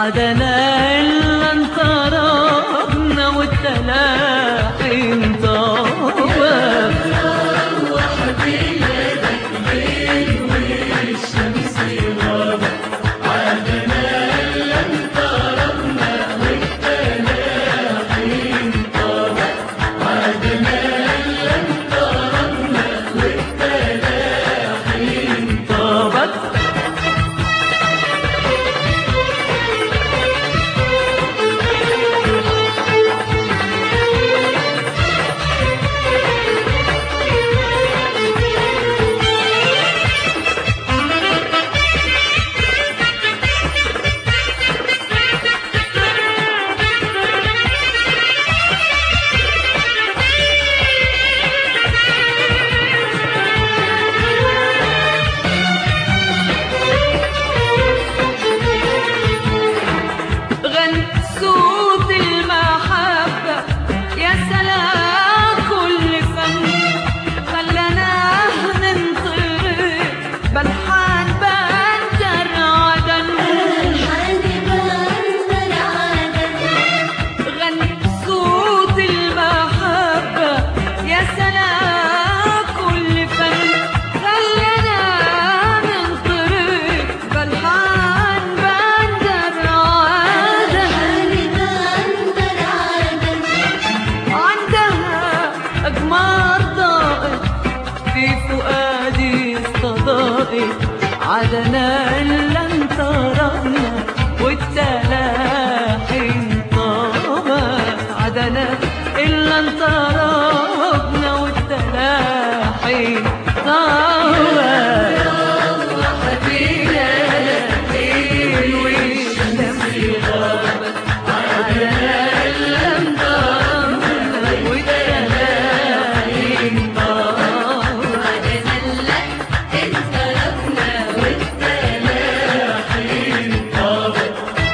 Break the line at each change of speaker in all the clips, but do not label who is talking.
عدنا إلا انطربنا والتلاحي انطبق.
روح بلادك ليل والشمس غابت عدنا إلا انطربنا والتلاحي انطبق عدنا إلا انطربنا والتلاحي انطبق.
صوت المحبة يا سلام كل فن خلانا ننطرب بلحان بندر عدن
بلحان بندر عدن.
غني صوت المحبة يا سلام كل فن خلانا ننطرب بلحان بندر عدن. أجمار ضائق في فؤادي استضائق عدنا إلا انطربنا والتلاحي انطبق عدنا إلا انطربنا والتلاحي انطبق. روح بلادك ليل والشمس غابت عدنا إلا انطربنا والتلاحي انطبق
عدنا إلا انطربنا والتلاحي انطبق.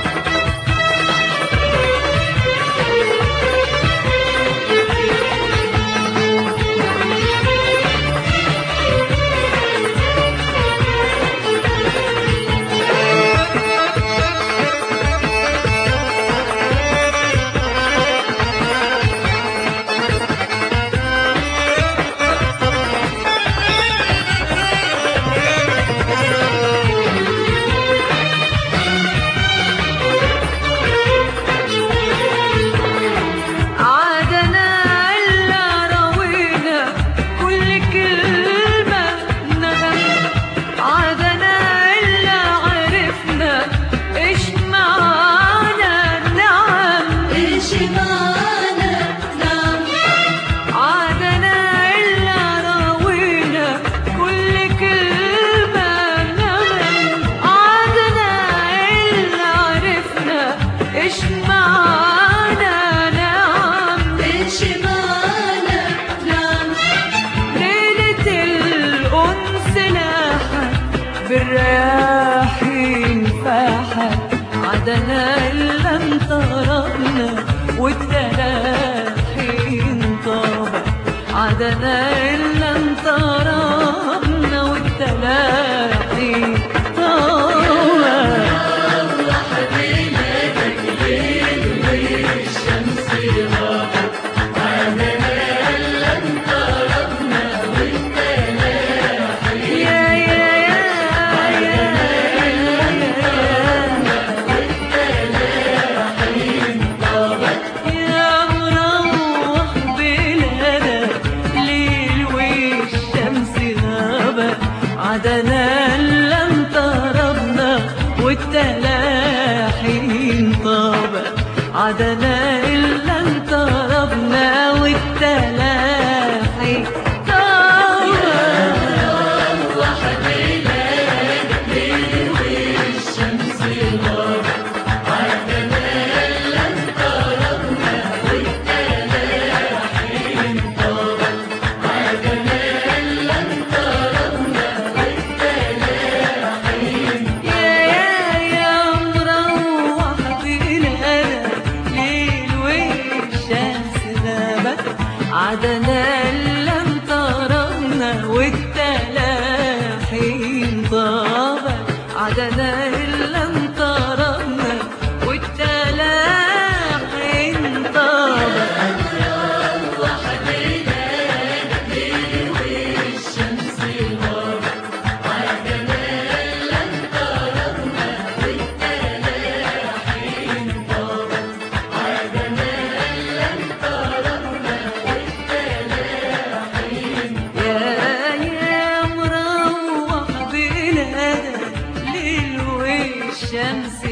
عدنا إلا روينا كل كلمة نغم عدنا إلا عرفنا إيش معنى النعم
إيش معنى نعم.
عدنا إلا روينا كل كلمة نغم عدنا إلا عرفنا إيش معنى نعم.
إيش معنى نعم.
ليلة الأنس لاحت بالرياحين فاحت عدنا إلا انطربنا والتلاحي انطبق عدنا إلا انطربنا والتلاحي انطبق.
روح بلادك ليل والشمس غابت عدنا إلا انطربنا والتلاحي
يا يا يا يا يا مروح بلادك ليل والشمس غابت عدنا إلا انطربنا والتلاحي انطبق عدنا إلا انطربنا والتلاحي انطبق.
روح بلادك ليل والشمس غابت عدنا إلا انطربنا والتلاحي انطبق عدنا إلا انطربنا والتلاحي
يا يا مروح بلادك ليل والشمس غابت عدنا إلا انطربنا والتلاحي انطبق عدنا إلا انطربنا والشمس